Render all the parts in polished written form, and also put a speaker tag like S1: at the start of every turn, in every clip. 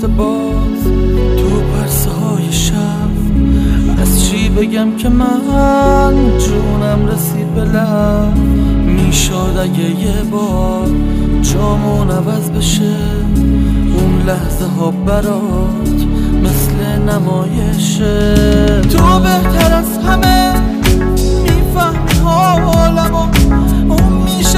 S1: گرفته باز تو پرسه های شب. از چی بگم که من جونم رسید به لب. میشد اگه یه بار جامون عوض بشه، اون لحظه ها برات مثل نمایشه. تو بهتر از همه میفهمی حالمو، اون میشه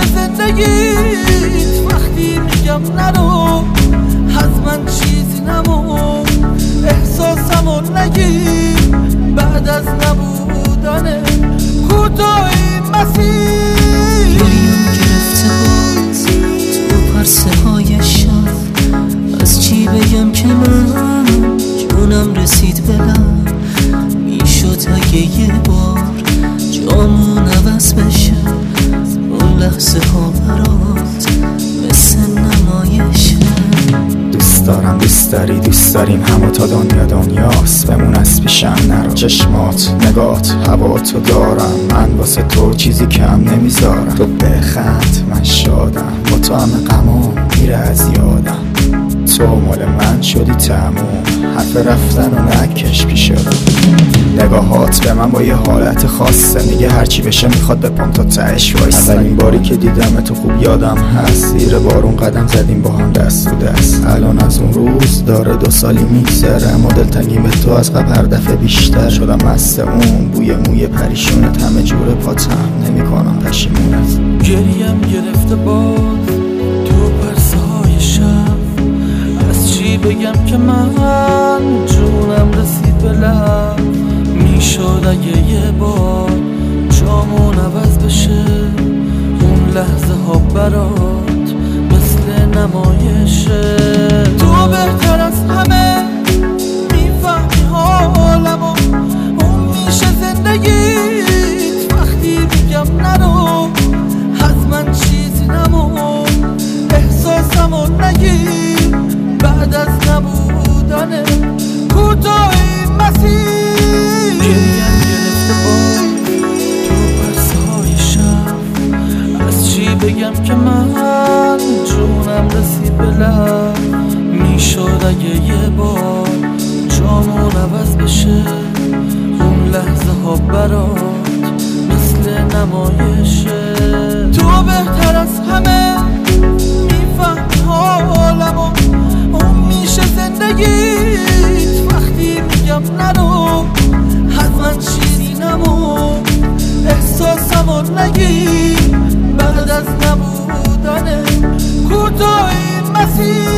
S1: زندگیت وقتی میگم نرو. از من چیزی نمون، احساسمو نگیر بعد از نبودن کوتاهی مسیر.
S2: گریم گرفته باز تو پرسه های شب. از چی بگم که من جونم رسید به لب. میشد اگه یه بار جامون عوض بشه، اون لحظه ها برات مثل نمایشه.
S3: دوست دارم دوست داری دوست داریم همو تا دنیاست. بمون از پیشم نرو، چشمات نگات هواتو دارم. من واسه تو چیزی کم نمیذارم. تو بخند من شادم، با تو همه غمام میره از یادم. تو مال من شدی تموم، حرف رفتن و نکش پیش رو. نگاهات به من با یه حالت خاصه، میگه هرچی بشه میخواد بپام تا تهش وایسه. اولین باری که دیدم تو خوب یادم هست، زیر بارون قدم زدیم با هم دست تو دست. الان از اون روز داره 2 سالی میگذره، ما دلتنگیم به تو از قبل هر دفعه بیشتر. شدم مست اون بوی موی پریشونت، همه جور پاتم نمیکنم پشیمونت.
S1: گریم گرفته باز تو پرسه های شب. از چی بگم که من جونم رسید به لب. میشد اگه یه بار جامون عوض بشه، اون لحظه ها برات مثل نمایشه. تو بهتر از همه میفهمی حالمو، اون میشه زندگیت وقتی میگم نرو. از من چیزی نمون، احساسمو نگیر بعد از نبودن کوتاهی مسیر. گریم گرفته باز تو پرسه های شب. از چی بگم که من جونم رسید به لب. میشد اگه یه بار جامون عوض بشه، اون لحظه ها برات مثل نمایشه. تو بهتر از همه میفهمی حالمو، اون میشه زندگیت وقتی میگم نرو. از من چیزی نمون، احساسمو نگیر بعد از نبودن کوتاهی مسیر.